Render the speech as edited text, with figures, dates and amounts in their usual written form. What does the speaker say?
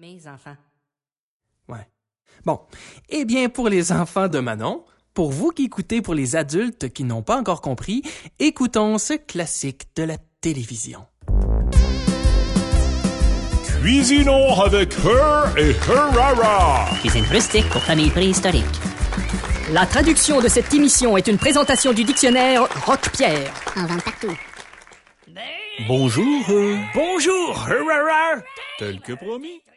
mes enfants. Ouais. Bon. Eh bien, pour les enfants de Manon, pour vous qui écoutez pour les adultes qui n'ont pas encore compris, écoutons ce classique de la télévision. Cuisinons avec Her et Herrera. Cuisine rustique pour famille préhistorique. La traduction de cette émission est une présentation du dictionnaire Roquepierre. En vente partout. Bonjour, Bonjour, Herrera. tel que promis.